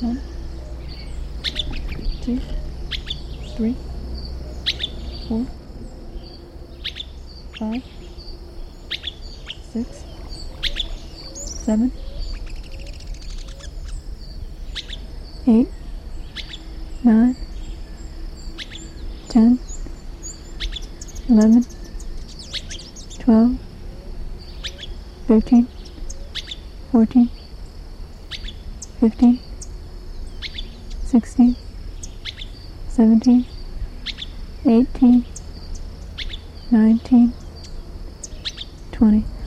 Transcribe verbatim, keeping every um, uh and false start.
One, two, three, four, five, six, seven, eight, nine, ten, eleven, twelve, thirteen, fourteen, fifteen, sixteen, seventeen, eighteen, nineteen, twenty.